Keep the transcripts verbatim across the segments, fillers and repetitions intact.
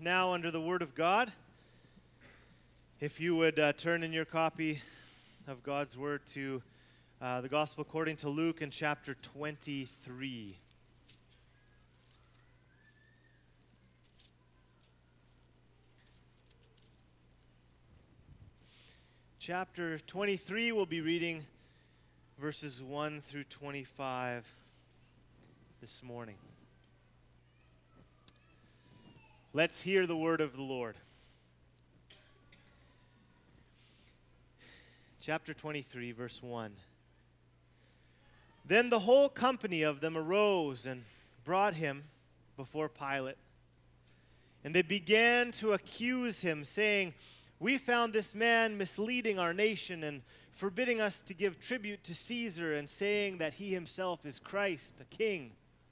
now under the Word of God. If you would uh, turn in your copy of God's Word to uh, the Gospel according to Luke in chapter twenty-three. Chapter twenty-three, we'll be reading verses one through twenty-five this morning. Let's hear the word of the Lord. Chapter twenty-three, verse one. Then the whole company of them arose and brought him before Pilate. And they began to accuse him, saying, "We found this man misleading our nation and forbidding us to give tribute to Caesar, and saying that he himself is Christ, a king."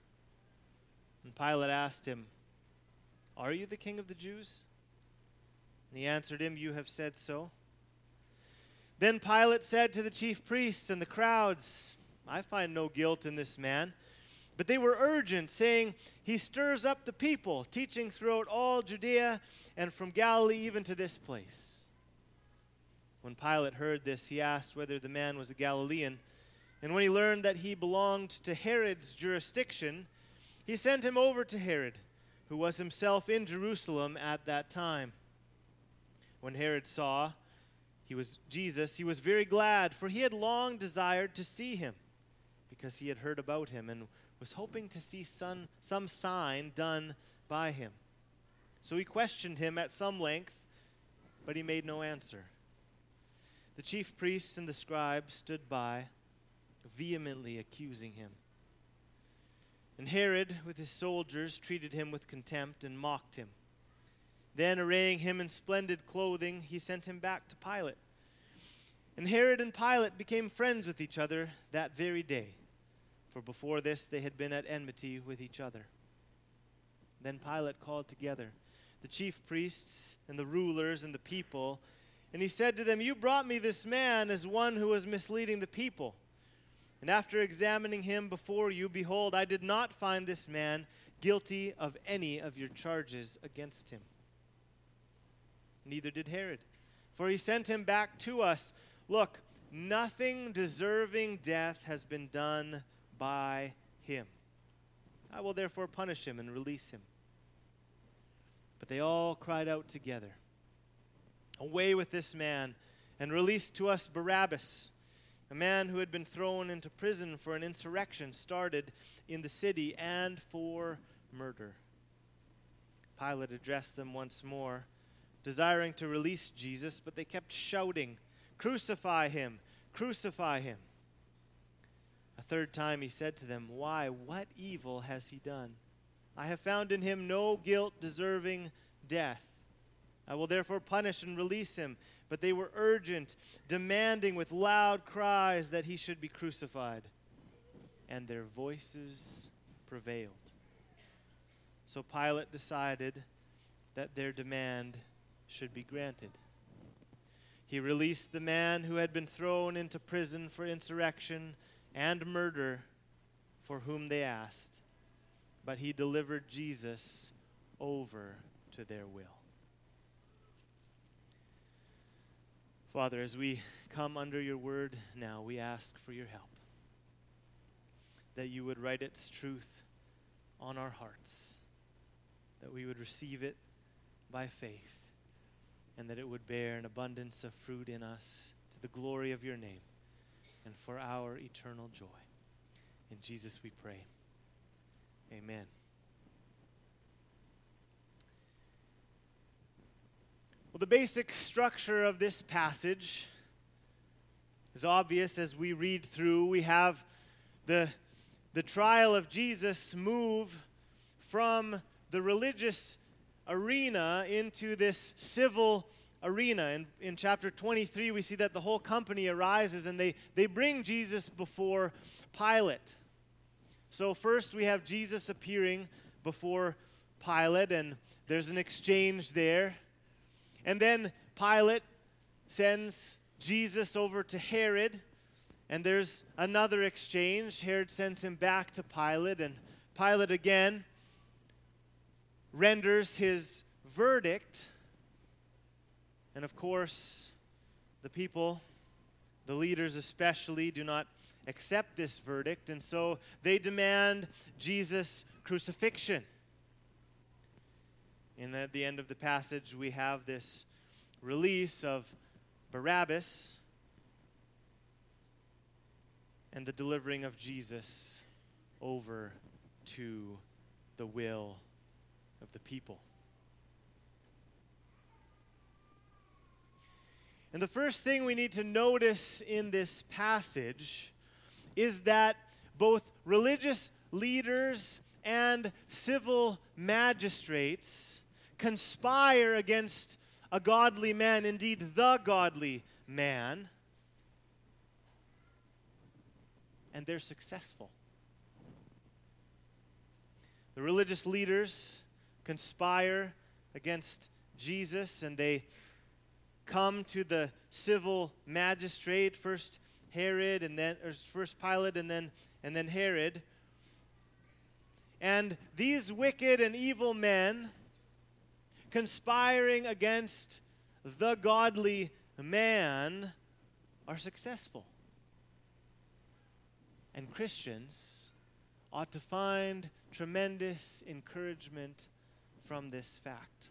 And Pilate asked him, "Are you the king of the Jews?" And he answered him, "You have said so." Then Pilate said to the chief priests and the crowds, "I find no guilt in this man." But they were urgent, saying, "He stirs up the people, teaching throughout all Judea and from Galilee even to this place." When Pilate heard this, he asked whether the man was a Galilean. And when he learned that he belonged to Herod's jurisdiction, he sent him over to Herod, who was himself in Jerusalem at that time. When Herod saw he was Jesus, he was very glad, for he had long desired to see him, because he had heard about him and was hoping to see some, some sign done by him. So he questioned him at some length, but he made no answer. The chief priests and the scribes stood by, vehemently accusing him. And Herod, with his soldiers, treated him with contempt and mocked him. Then, arraying him in splendid clothing, he sent him back to Pilate. And Herod and Pilate became friends with each other that very day, for before this they had been at enmity with each other. Then Pilate called together the chief priests and the rulers and the people, and he said to them, "You brought me this man as one who was misleading the people. And after examining him before you, behold, I did not find this man guilty of any of your charges against him. Neither did Herod, for he sent him back to us. Look, nothing deserving death has been done by him. I will therefore punish him and release him." But they all cried out together, "Away with this man, and release to us Barabbas, a man who had been thrown into prison for an insurrection started in the city and for murder." Pilate addressed them once more, desiring to release Jesus, but they kept shouting, "Crucify him! Crucify him!" A third time he said to them, "Why, what evil has he done? I have found in him no guilt deserving death. I will therefore punish and release him." But they were urgent, demanding with loud cries that he should be crucified. And their voices prevailed. So Pilate decided that their demand should be granted. He released the man who had been thrown into prison for insurrection and murder, for whom they asked. But he delivered Jesus over to their will. Father, as we come under your word now, we ask for your help, that you would write its truth on our hearts, that we would receive it by faith, and that it would bear an abundance of fruit in us to the glory of your name and for our eternal joy. In Jesus we pray. Amen. Well, the basic structure of this passage is obvious as we read through. We have the, the trial of Jesus move from the religious arena into this civil arena. In, in chapter twenty-three, we see that the whole company arises and they, they bring Jesus before Pilate. So first we have Jesus appearing before Pilate, and there's an exchange there. And then Pilate sends Jesus over to Herod, and there's another exchange. Herod sends him back to Pilate, and Pilate again renders his verdict, and of course, the people, the leaders especially, do not accept this verdict, and so they demand Jesus' crucifixion. And at the end of the passage, we have this release of Barabbas and the delivering of Jesus over to the will of the people. And the first thing we need to notice in this passage is that both religious leaders and civil magistrates conspire against a godly man, indeed the godly man, and they're successful. The religious leaders conspire against Jesus, and they come to the civil magistrate, first Herod, and then or first Pilate, and then and then Herod. And these wicked and evil men, conspiring against the godly man, are successful. And Christians ought to find tremendous encouragement from this fact.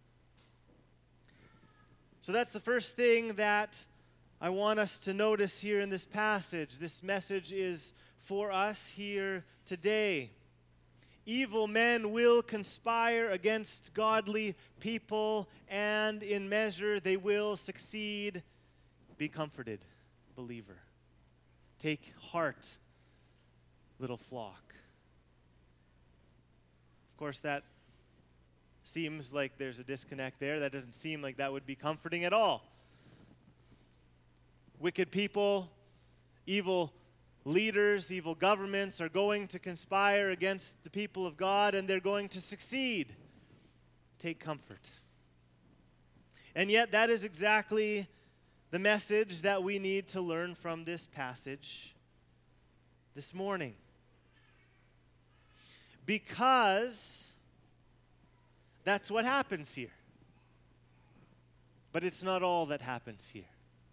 So that's the first thing that I want us to notice here in this passage. This message is for us here today. Evil men will conspire against godly people, and in measure they will succeed. Be comforted, believer. Take heart, little flock. Of course, that seems like there's a disconnect there. That doesn't seem like that would be comforting at all. Wicked people, evil leaders, evil governments are going to conspire against the people of God, and they're going to succeed. Take comfort. And yet, that is exactly the message that we need to learn from this passage this morning. Because that's what happens here. But it's not all that happens here.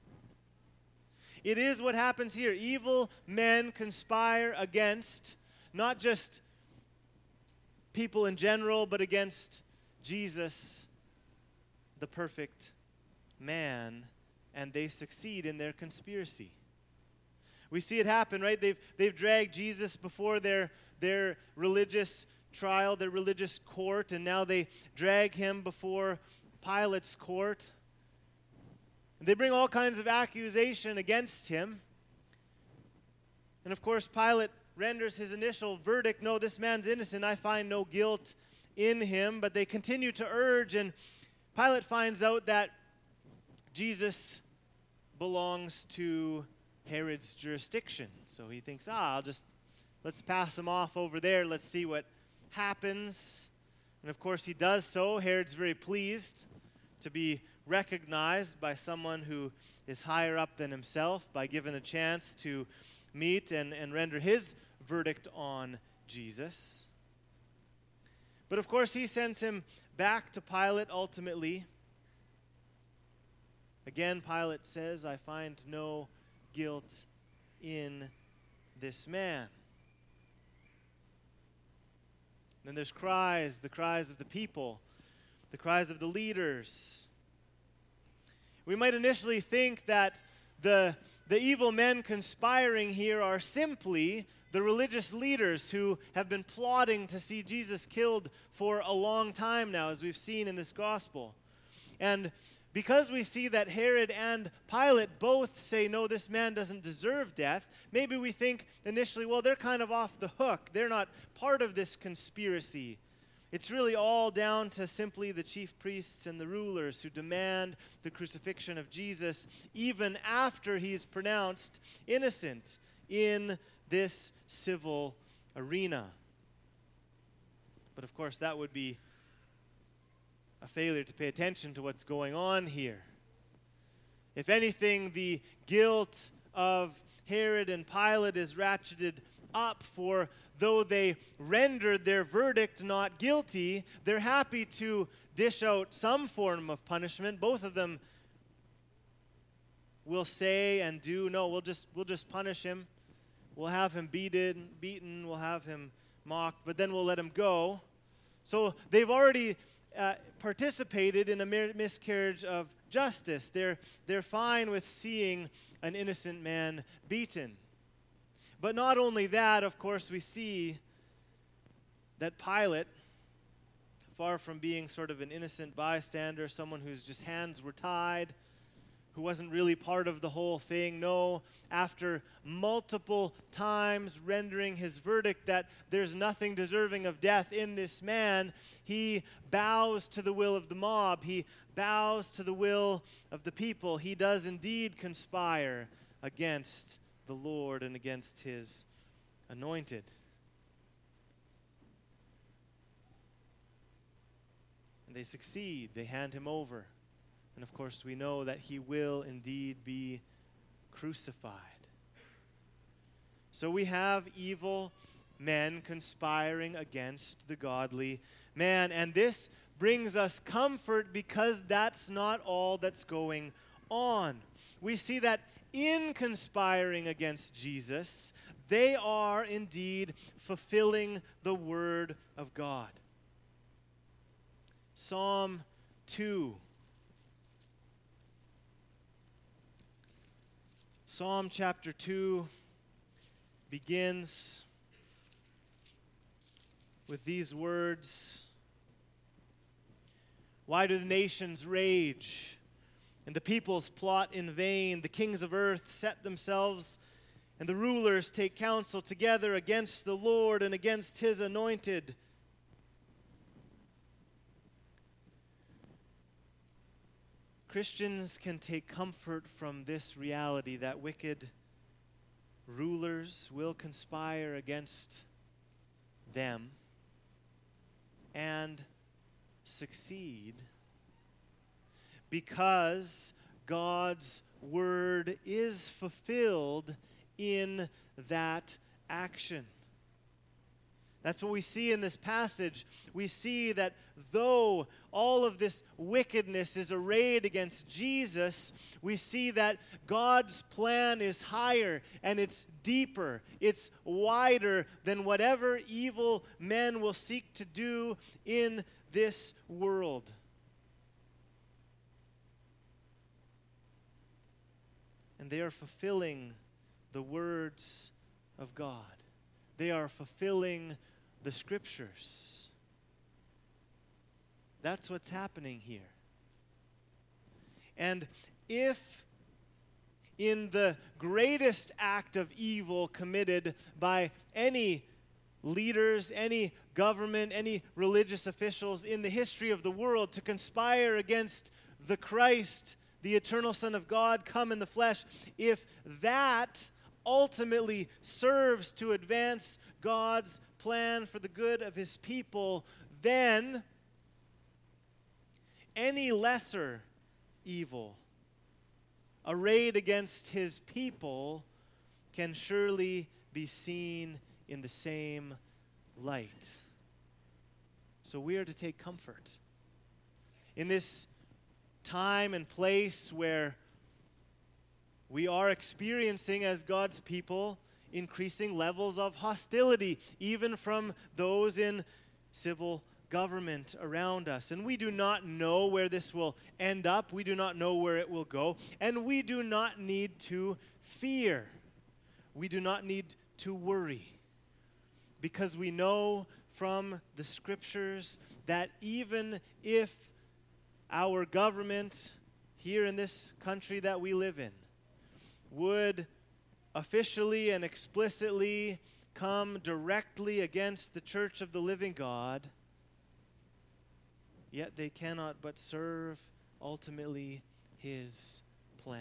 It is what happens here. Evil men conspire against not just people in general, but against Jesus, the perfect man, and they succeed in their conspiracy. We see it happen, right? They've, they've dragged Jesus before their, their religious trial, their religious court, and now they drag him before Pilate's court. They bring all kinds of accusation against him. And of course, Pilate renders his initial verdict, no, this man's innocent, I find no guilt in him. But they continue to urge, and Pilate finds out that Jesus belongs to Herod's jurisdiction. So he thinks, ah, I'll just, let's pass him off over there, let's see what happens. And of course he does so. Herod's very pleased to be recognized by someone who is higher up than himself, by given a chance to meet and, and render his verdict on Jesus. But of course he sends him back to Pilate ultimately. Again, Pilate says, I find no guilt in this man. Then there's cries, the cries of the people, the cries of the leaders. We might initially think that the, the evil men conspiring here are simply the religious leaders who have been plotting to see Jesus killed for a long time now, as we've seen in this gospel. And because we see that Herod and Pilate both say, no, this man doesn't deserve death, maybe we think initially, well, they're kind of off the hook. They're not part of this conspiracy. It's really all down to simply the chief priests and the rulers who demand the crucifixion of Jesus even after he's pronounced innocent in this civil arena. But of course, that would be a failure to pay attention to what's going on here. If anything, the guilt of Herod and Pilate is ratcheted up, for though they rendered their verdict not guilty, they're happy to dish out some form of punishment. Both of them will say and do, no, we'll just we'll just punish him. We'll have him beaten, beaten, we'll have him mocked, but then we'll let him go. So they've already uh, participated in a miscarriage of justice. They're, they're fine with seeing an innocent man beaten. But not only that, of course, we see that Pilate, far from being sort of an innocent bystander, someone whose just hands were tied, who wasn't really part of the whole thing. No, after multiple times rendering his verdict that there's nothing deserving of death in this man, he bows to the will of the mob. He bows to the will of the people. He does indeed conspire against the Lord and against his anointed. And they succeed. They hand him over. And of course, we know that he will indeed be crucified. So we have evil men conspiring against the godly man. And this brings us comfort because that's not all that's going on. We see that in conspiring against Jesus, they are indeed fulfilling the word of God. Psalm two. Psalm chapter two begins with these words. Why do the nations rage and the peoples plot in vain? The kings of earth set themselves and the rulers take counsel together against the Lord and against his anointed. Christians can take comfort from this reality that wicked rulers will conspire against them and succeed because God's word is fulfilled in that action. That's what we see in this passage. We see that though all of this wickedness is arrayed against Jesus, we see that God's plan is higher and it's deeper, it's wider than whatever evil men will seek to do in this world. And they are fulfilling the words of God. They are fulfilling the Scriptures. That's what's happening here. And if in the greatest act of evil committed by any leaders, any government, any religious officials in the history of the world to conspire against the Christ, the eternal Son of God, come in the flesh, if that ultimately serves to advance God's plan for the good of his people, then any lesser evil arrayed against his people can surely be seen in the same light. So we are to take comfort in this time and place where we are experiencing, as God's people, increasing levels of hostility, even from those in civil government around us. And we do not know where this will end up. We do not know where it will go. And we do not need to fear. We do not need to worry. Because we know from the Scriptures that even if our government here in this country that we live in would officially and explicitly come directly against the church of the living God, yet they cannot but serve ultimately his plan.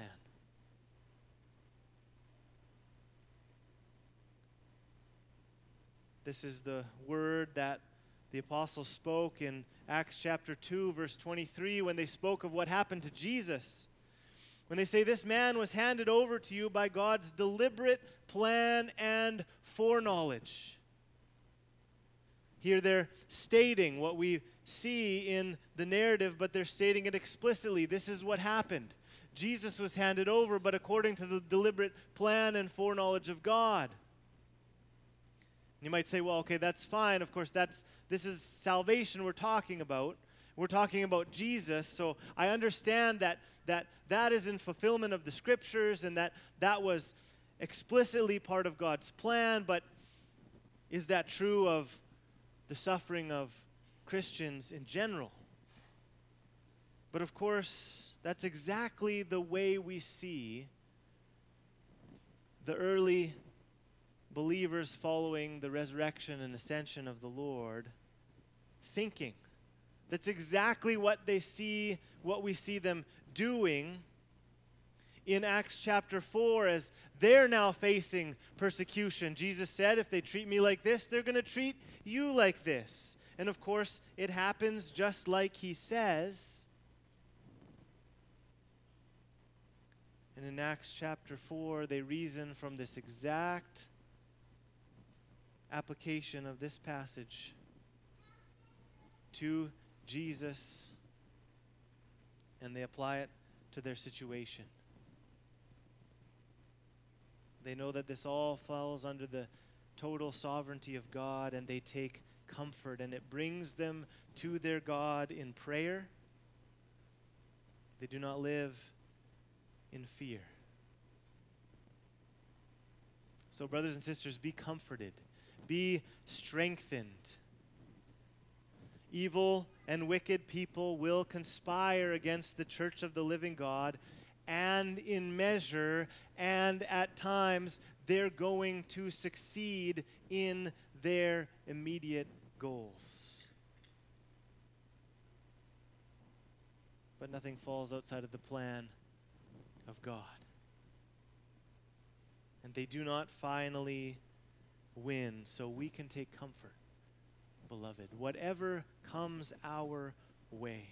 This is the word that the apostles spoke in Acts chapter two, verse twenty-three, when they spoke of what happened to Jesus. When they say, this man was handed over to you by God's deliberate plan and foreknowledge. Here they're stating what we see in the narrative, but they're stating it explicitly. This is what happened. Jesus was handed over, but according to the deliberate plan and foreknowledge of God. You might say, well, okay, that's fine. Of course, that's this is salvation we're talking about. We're talking about Jesus, so I understand that that, that is in fulfillment of the Scriptures and that that was explicitly part of God's plan, but is that true of the suffering of Christians in general? But of course, that's exactly the way we see the early believers following the resurrection and ascension of the Lord thinking. That's exactly what they see, what we see them doing in Acts chapter four as they're now facing persecution. Jesus said, if they treat me like this, they're going to treat you like this. And of course, it happens just like he says. And in Acts chapter four, they reason from this exact application of this passage to Jesus, and they apply it to their situation. They know that this all falls under the total sovereignty of God, and they take comfort, and it brings them to their God in prayer. They do not live in fear. So, brothers and sisters, be comforted. Be strengthened. Evil and wicked people will conspire against the church of the living God, and in measure and at times they're going to succeed in their immediate goals. But nothing falls outside of the plan of God. And they do not finally win, so we can take comfort, beloved, whatever comes our way,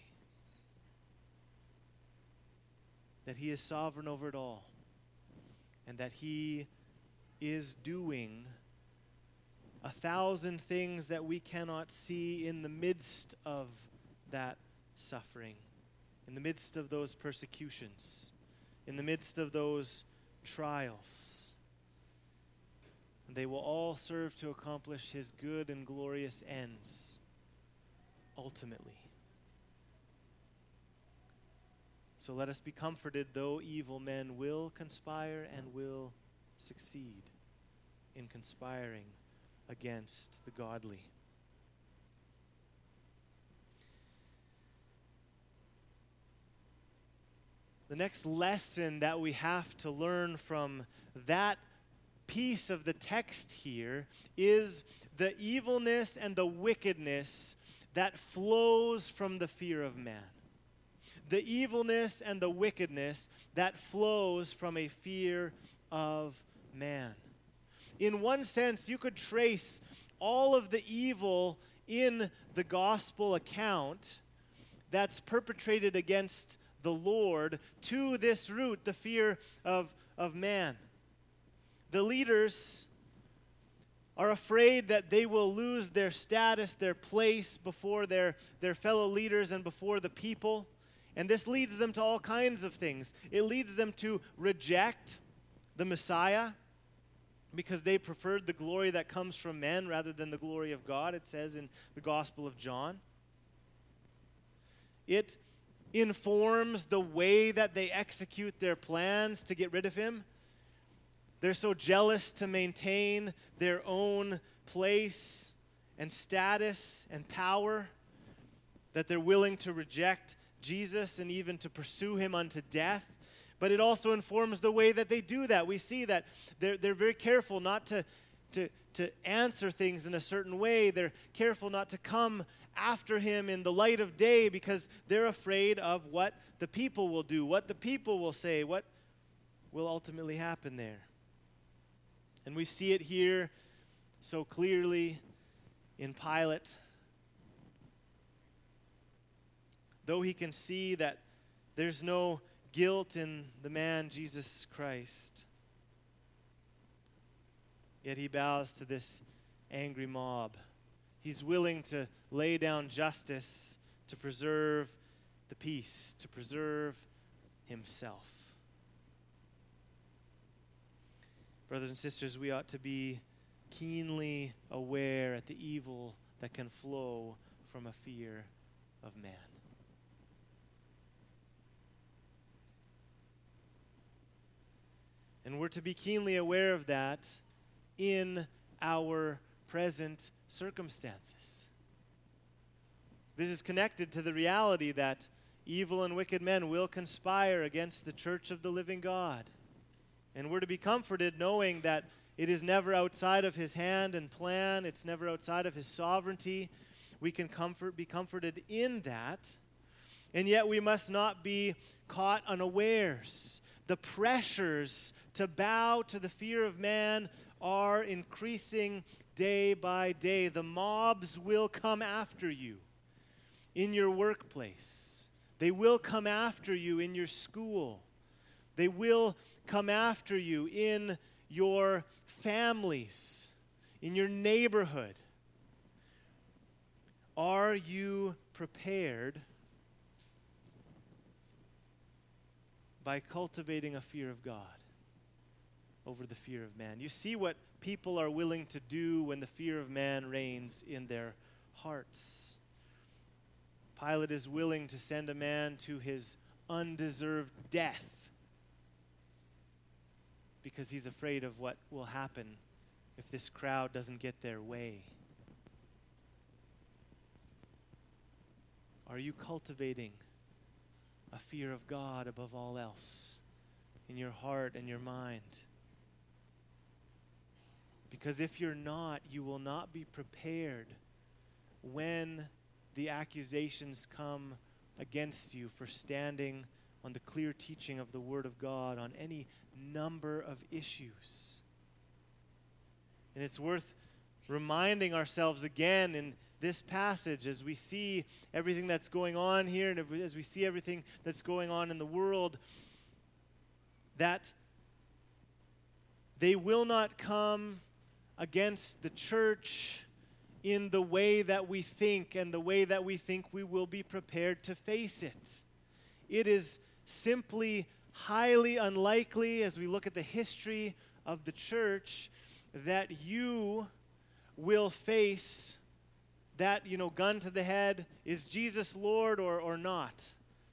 that he is sovereign over it all, and that he is doing a thousand things that we cannot see in the midst of that suffering, in the midst of those persecutions, in the midst of those trials. They will all serve to accomplish his good and glorious ends, ultimately. So let us be comforted, though evil men will conspire and will succeed in conspiring against the godly. The next lesson that we have to learn from that piece of the text here is the evilness and the wickedness that flows from the fear of man. The evilness and the wickedness that flows from a fear of man. In one sense, you could trace all of the evil in the gospel account that's perpetrated against the Lord to this root, the fear of, of man. The leaders are afraid that they will lose their status, their place before their, their fellow leaders and before the people. And this leads them to all kinds of things. It leads them to reject the Messiah because they preferred the glory that comes from men rather than the glory of God, it says in the Gospel of John. It informs the way that they execute their plans to get rid of him. They're so jealous to maintain their own place and status and power that they're willing to reject Jesus and even to pursue him unto death. But it also informs the way that they do that. We see that they're, they're very careful not to, to, to answer things in a certain way. They're careful not to come after him in the light of day because they're afraid of what the people will do, what the people will say, what will ultimately happen there. And we see it here so clearly in Pilate. Though he can see that there's no guilt in the man Jesus Christ, yet he bows to this angry mob He's willing to lay down justice to preserve the peace, to preserve himself. Brothers and sisters, we ought to be keenly aware at the evil that can flow from a fear of man. And we're to be keenly aware of that in our present circumstances. This is connected to the reality that evil and wicked men will conspire against the church of the living God. And we're to be comforted knowing that it is never outside of his hand and plan. It's never outside of his sovereignty. We can comfort, be comforted in that. And yet we must not be caught unawares. The pressures to bow to the fear of man are increasing day by day. The mobs will come after you in your workplace. They will come after you in your school. They will come after you in your families, in your neighborhood. Are you prepared by cultivating a fear of God over the fear of man? You see what people are willing to do when the fear of man reigns in their hearts. Pilate is willing to send a man to his undeserved death because he's afraid of what will happen if this crowd doesn't get their way. Are you cultivating a fear of God above all else in your heart and your mind? Because if you're not, you will not be prepared when the accusations come against you for standing on the clear teaching of the Word of God on any number of issues. And it's worth reminding ourselves again in this passage as we see everything that's going on here and as we see everything that's going on in the world, that they will not come against the church in the way that we think and the way that we think we will be prepared to face it. It is simply highly unlikely, as we look at the history of the church, that you will face that, you know, gun to the head, is Jesus Lord or, or not?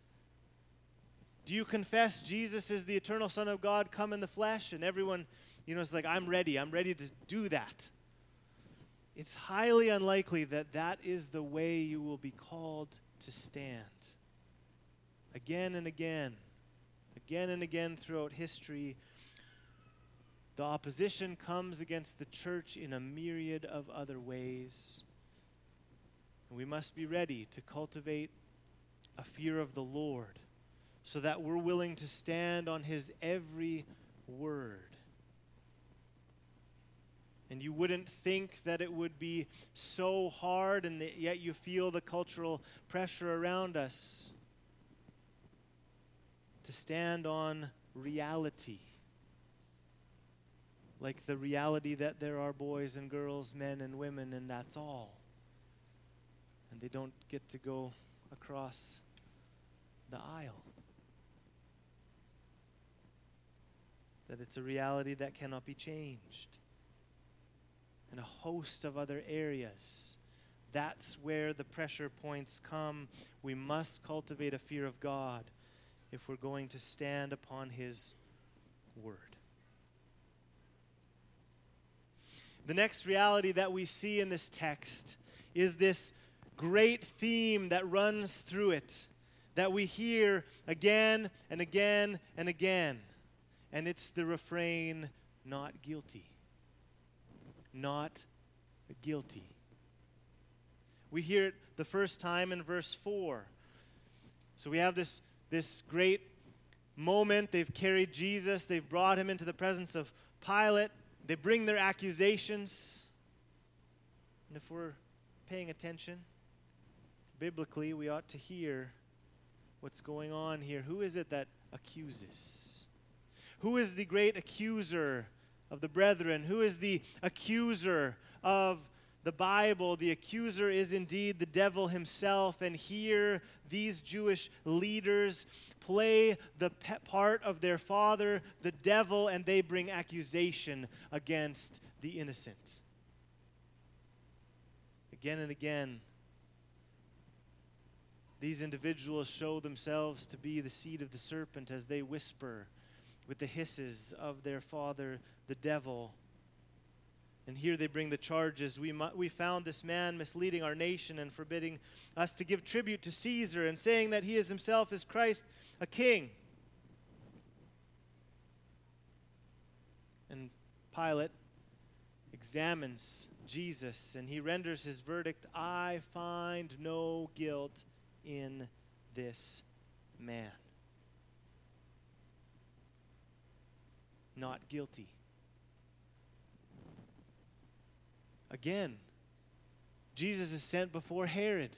Do you confess Jesus is the eternal Son of God come in the flesh? And everyone, you know, is like, I'm ready. I'm ready to do that. It's highly unlikely that that is the way you will be called to stand. Again and again, again and again throughout history, the opposition comes against the church in a myriad of other ways. And we must be ready to cultivate a fear of the Lord so that we're willing to stand on his every word. And you wouldn't think that it would be so hard, and that yet you feel the cultural pressure around us to stand on reality. Like the reality that there are boys and girls, men and women, and that's all. And they don't get to go across the aisle. That it's a reality that cannot be changed. And a host of other areas. That's where the pressure points come. We must cultivate a fear of God if we're going to stand upon his word. The next reality that we see in this text is this great theme that runs through it, that we hear again and again and again. And it's the refrain, not guilty. Not guilty. We hear it the first time in verse four. So we have this, this great moment. They've carried Jesus. They've brought him into the presence of Pilate. They bring their accusations. And if we're paying attention, biblically, we ought to hear what's going on here. Who is it that accuses? Who is the great accuser of the brethren? Who is the accuser of the Bible, the accuser is indeed the devil himself, and here these Jewish leaders play the pe- part of their father, the devil, and they bring accusation against the innocent. Again and again, these individuals show themselves to be the seed of the serpent as they whisper with the hisses of their father, the devil. And here they bring the charges. We, mu- we found this man misleading our nation and forbidding us to give tribute to Caesar and saying that he is himself is Christ, a king. And Pilate examines Jesus and he renders his verdict, I find no guilt in this man. Not guilty. Again, Jesus is sent before Herod.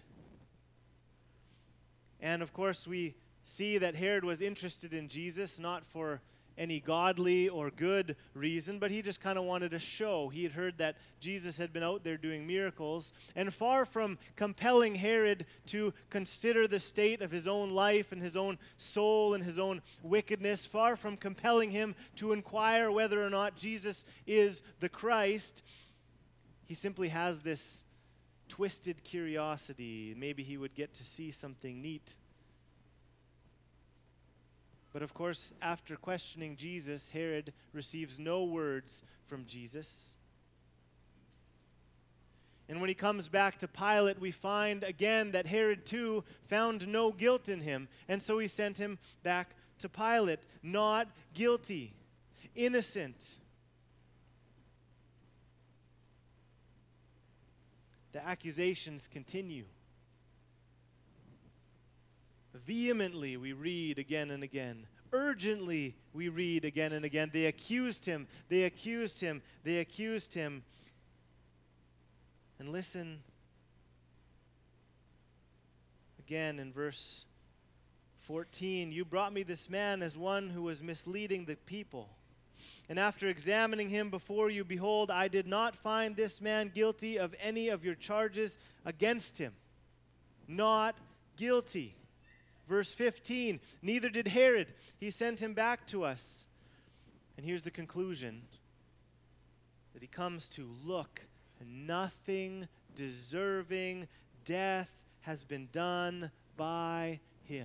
And of course, we see that Herod was interested in Jesus, not for any godly or good reason, but he just kind of wanted a show. He had heard that Jesus had been out there doing miracles, and far from compelling Herod to consider the state of his own life and his own soul and his own wickedness, far from compelling him to inquire whether or not Jesus is the Christ, he simply has this twisted curiosity. Maybe he would get to see something neat. But of course, after questioning Jesus, Herod receives no words from Jesus. And when he comes back to Pilate, we find again that Herod too found no guilt in him. And so he sent him back to Pilate, not guilty, innocent. The accusations continue. Vehemently, we read again and again. Urgently, we read again and again. They accused him. They accused him. They accused him. And listen again in verse fourteen. You brought me this man as one who was misleading the people. And after examining him before you, behold, I did not find this man guilty of any of your charges against him. Not guilty. Verse fifteen, neither did Herod. He sent him back to us. And here's the conclusion, that he comes to look, nothing deserving death has been done by him.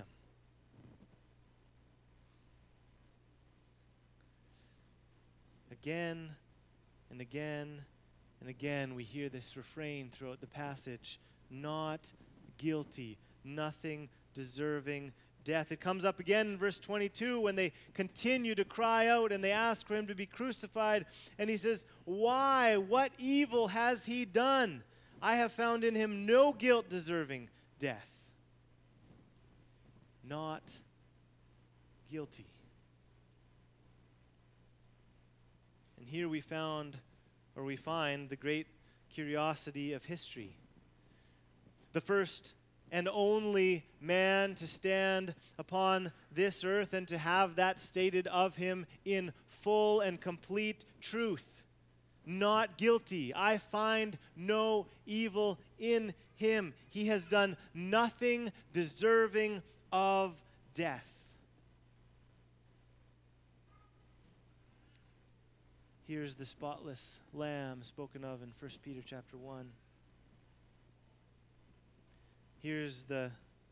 Again and again and again we hear this refrain throughout the passage, not guilty, nothing deserving death. It comes up again in verse twenty-two when they continue to cry out and they ask for him to be crucified. And he says, why? What evil has he done? I have found in him no guilt deserving death. Not guilty. And here we found, or we find, the great curiosity of history. The first and only man to stand upon this earth and to have that stated of him in full and complete truth. Not guilty. I find no evil in him. He has done nothing deserving of death. Here's the spotless lamb spoken of in First Peter chapter one. Here's the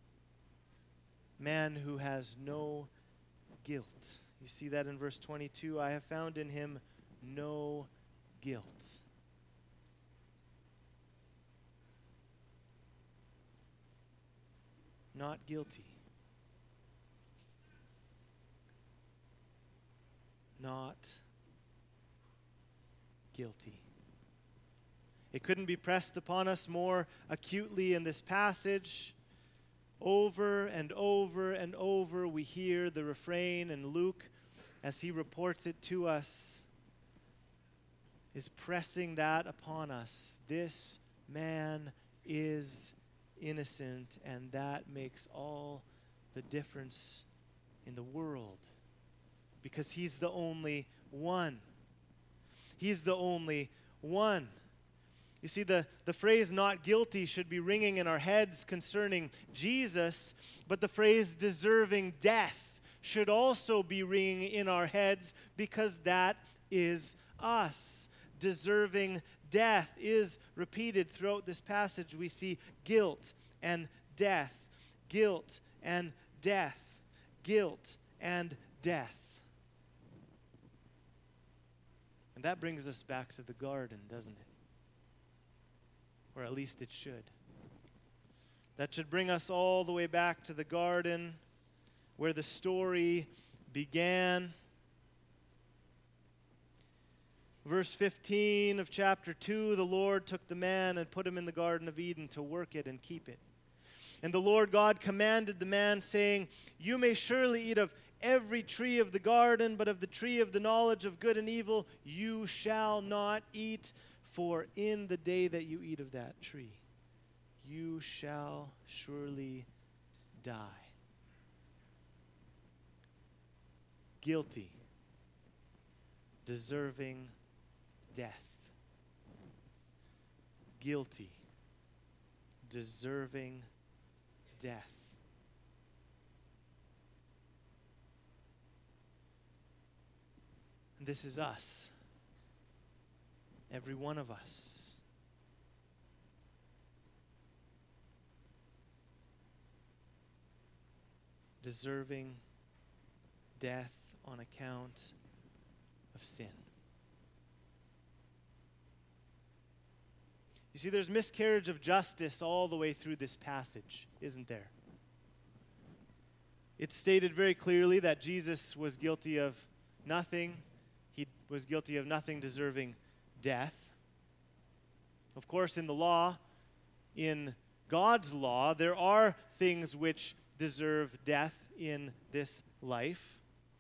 man who has no guilt. You see that in verse twenty-two. I have found in him no guilt. Not guilty. Not guilty. It couldn't be pressed upon us more acutely in this passage. Over and over and over we hear the refrain, and Luke, as he reports it to us, is pressing that upon us. This man is innocent, and that makes all the difference in the world, because he's the only one. He's the only one. You see, the, the phrase not guilty should be ringing in our heads concerning Jesus, but the phrase deserving death should also be ringing in our heads because that is us. Deserving death is repeated throughout this passage. We see guilt and death, guilt and death, guilt and death. And that brings us back to the garden, doesn't it? Or at least it should. That should bring us all the way back to the garden where the story began. Verse fifteen of chapter two, the Lord took the man and put him in the Garden of Eden to work it and keep it. And the Lord God commanded the man, saying, "You may surely eat of every tree of the garden, but of the tree of the knowledge of good and evil you shall not eat. For in the day that you eat of that tree, you shall surely die." Guilty, deserving death. Guilty, deserving death. And this is us. Every one of us. Deserving death on account of sin. You see, there's miscarriage of justice all the way through this passage, isn't there? It's stated very clearly that Jesus was guilty of nothing. He was guilty of nothing deserving death. Of course, in the law, in God's law, there are things which deserve death in this life.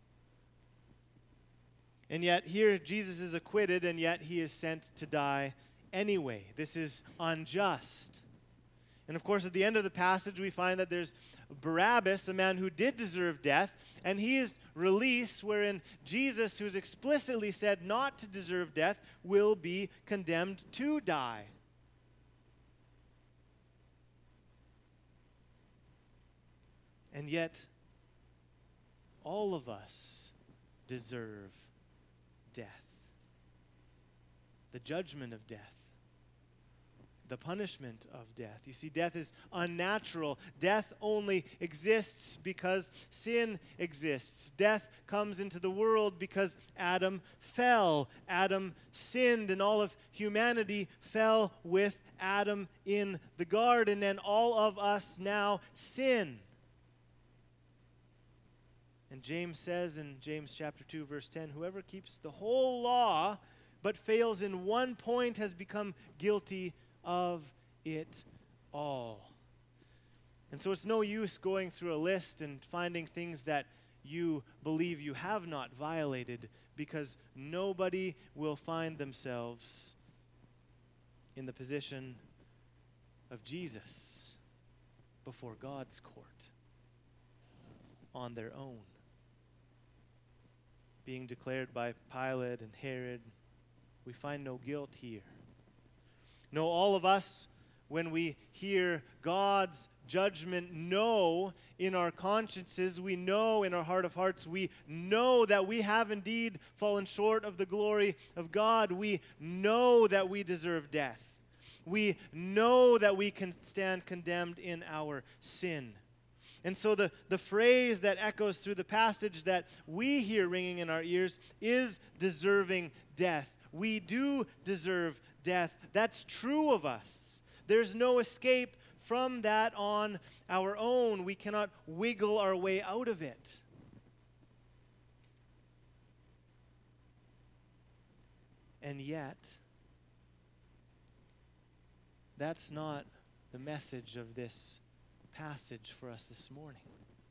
And yet here Jesus is acquitted, and yet he is sent to die anyway. This is unjust. And of course, at the end of the passage, we find that there's Barabbas, a man who did deserve death, and he is released, wherein Jesus, who's explicitly said not to deserve death, will be condemned to die. And yet, all of us deserve death. The judgment of death. The punishment of death. You see, death is unnatural. Death only exists because sin exists. Death comes into the world because Adam fell. Adam sinned, and all of humanity fell with Adam in the garden, and all of us now sin. And James says in James chapter two, verse ten, whoever keeps the whole law but fails in one point has become guilty of it all. And so it's no use going through a list and finding things that you believe you have not violated, because nobody will find themselves in the position of Jesus before God's court on their own, being declared by Pilate and Herod. We find no guilt here. No, all of us, when we hear God's judgment, know in our consciences, we know in our heart of hearts, we know that we have indeed fallen short of the glory of God. We know that we deserve death. We know that we can stand condemned in our sin. And so the, the phrase that echoes through the passage that we hear ringing in our ears is deserving death. We do deserve death. That's true of us. There's no escape from that on our own. We cannot wiggle our way out of it. And yet, that's not the message of this passage for us this morning.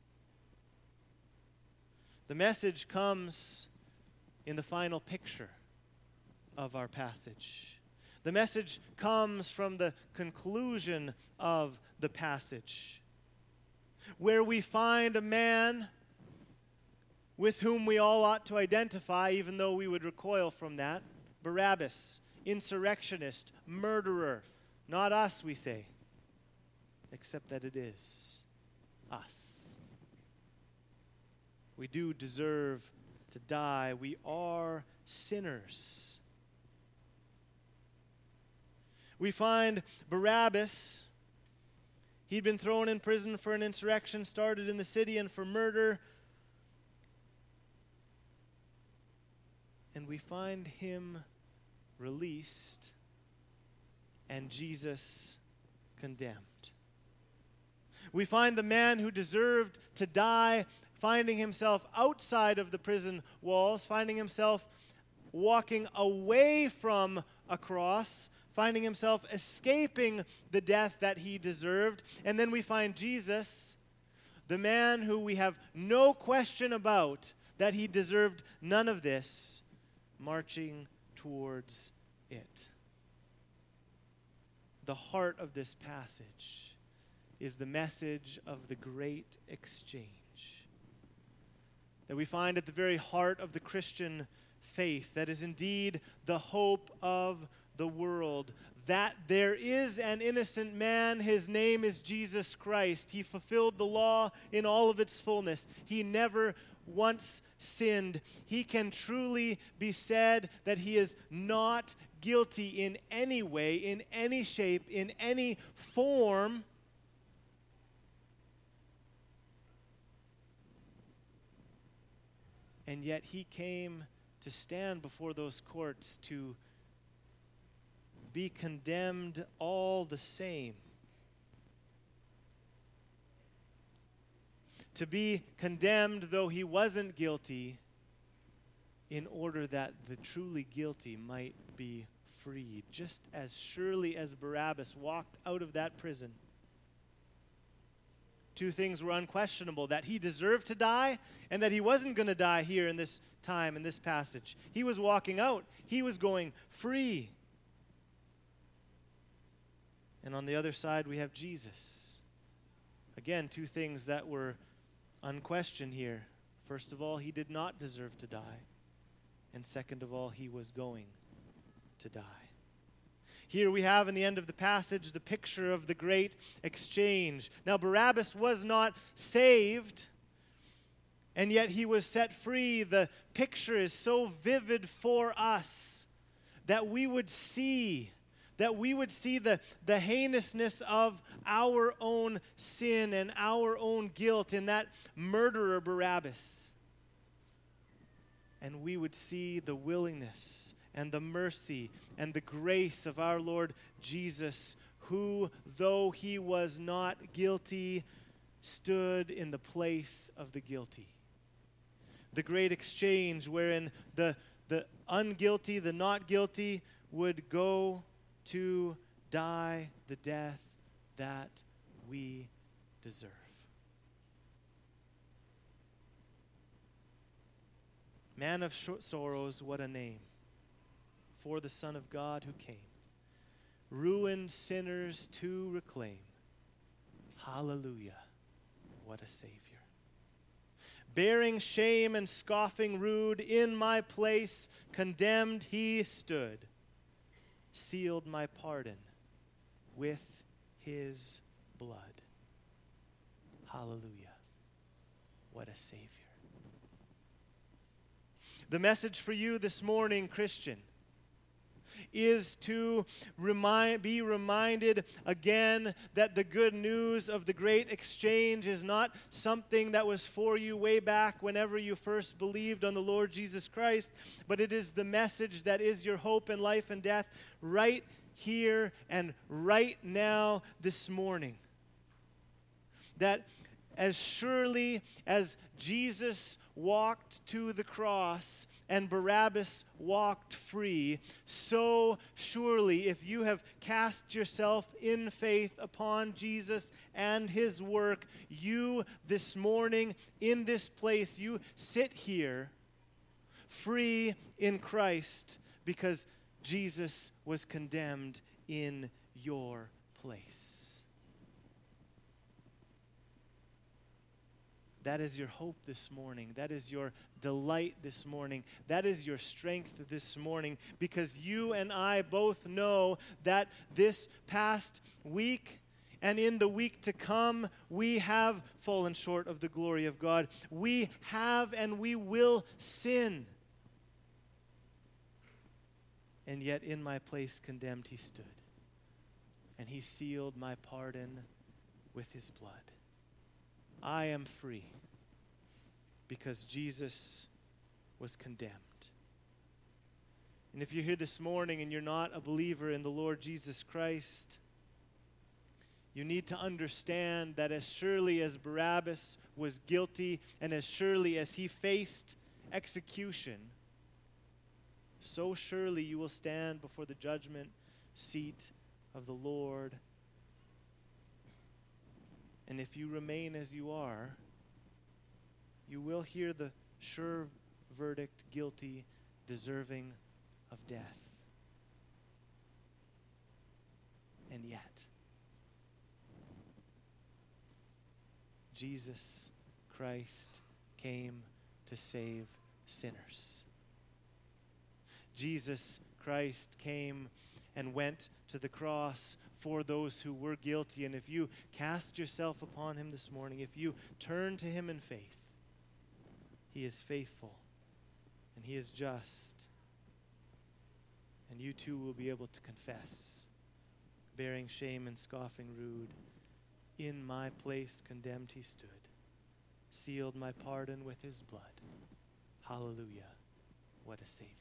The message comes in the final picture of our passage. The message comes from the conclusion of the passage, where we find a man with whom we all ought to identify, even though we would recoil from that, Barabbas, insurrectionist, murderer. Not us, we say, except that it is us. We do deserve to die. We are sinners. We find Barabbas. He'd been thrown in prison for an insurrection started in the city and for murder. And we find him released and Jesus condemned. We find the man who deserved to die finding himself outside of the prison walls, finding himself walking away from a cross, finding himself escaping the death that he deserved. And then we find Jesus, the man who we have no question about that he deserved none of this, marching towards it. The heart of this passage is the message of the great exchange that we find at the very heart of the Christian faith, that is indeed the hope of the world, that there is an innocent man, his name is Jesus Christ. He fulfilled the law in all of its fullness. He never once sinned. He can truly be said that he is not guilty in any way, in any shape, in any form. And yet he came to stand before those courts to be condemned all the same. To be condemned though he wasn't guilty, in order that the truly guilty might be freed. Just as surely as Barabbas walked out of that prison, two things were unquestionable: that he deserved to die and that he wasn't going to die here in this time, in this passage. He was walking out. He was going free. And on the other side, we have Jesus. Again, two things that were unquestioned here. First of all, he did not deserve to die. And second of all, he was going to die. Here we have in the end of the passage the picture of the great exchange. Now, Barabbas was not saved, and yet he was set free. The picture is so vivid for us that we would see, that we would see the, the heinousness of our own sin and our own guilt in that murderer Barabbas. And we would see the willingness and the mercy and the grace of our Lord Jesus, who, though he was not guilty, stood in the place of the guilty. The great exchange wherein the, the unguilty, the not guilty, would go to die the death that we deserve. Man of sorrows, what a name for the Son of God who came, ruined sinners to reclaim. Hallelujah, what a Savior. Bearing shame and scoffing rude, in my place condemned he stood, sealed my pardon with his blood. Hallelujah, what a Savior. The message for you this morning, Christian, is to remind, be reminded again that the good news of the great exchange is not something that was for you way back whenever you first believed on the Lord Jesus Christ, but it is the message that is your hope in life and death right here and right now this morning. That as surely as Jesus walked to the cross and Barabbas walked free, so surely if you have cast yourself in faith upon Jesus and his work, you this morning in this place, you sit here free in Christ because Jesus was condemned in your place. That is your hope this morning. That is your delight this morning. That is your strength this morning, because you and I both know that this past week and in the week to come, we have fallen short of the glory of God. We have and we will sin. And yet in my place condemned he stood, and he sealed my pardon with his blood. I am free because Jesus was condemned. And if you're here this morning and you're not a believer in the Lord Jesus Christ, you need to understand that as surely as Barabbas was guilty and as surely as he faced execution, so surely you will stand before the judgment seat of the Lord. And if you remain as you are, you will hear the sure verdict, guilty, deserving of death. And yet, Jesus Christ came to save sinners. Jesus Christ came and went to the cross for those who were guilty. And if you cast yourself upon him this morning, if you turn to him in faith, he is faithful and he is just. And you too will be able to confess, bearing shame and scoffing rude. In my place condemned he stood, sealed my pardon with his blood. Hallelujah, what a Savior.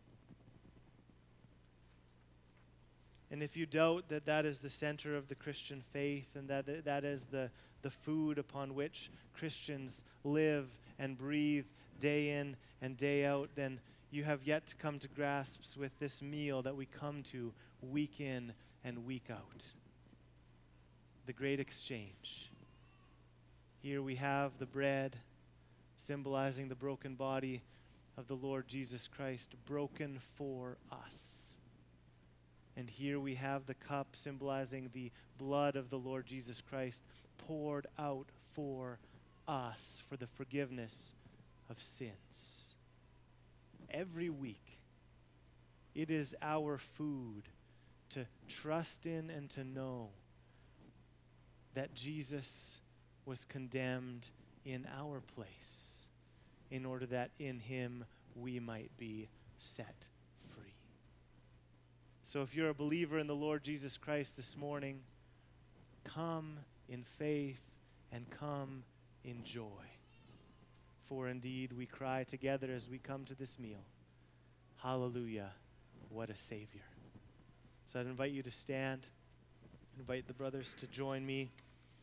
And if you doubt that that is the center of the Christian faith and that that is the, the food upon which Christians live and breathe day in and day out, then you have yet to come to grasps with this meal that we come to week in and week out. The great exchange. Here we have the bread symbolizing the broken body of the Lord Jesus Christ, broken for us. And here we have the cup symbolizing the blood of the Lord Jesus Christ poured out for us for the forgiveness of sins. Every week, it is our food to trust in and to know that Jesus was condemned in our place in order that in him we might be set free. So if you're a believer in the Lord Jesus Christ this morning, come in faith and come in joy. For indeed we cry together as we come to this meal, hallelujah, what a Savior. So I'd invite you to stand, invite the brothers to join me.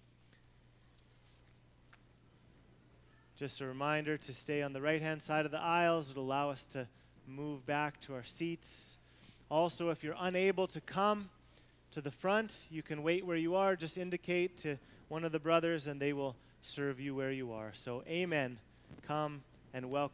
Just a reminder to stay on the right-hand side of the aisles. It'll allow us to move back to our seats. Also, if you're unable to come to the front, you can wait where you are. Just indicate to one of the brothers and they will serve you where you are. So amen. Come and welcome.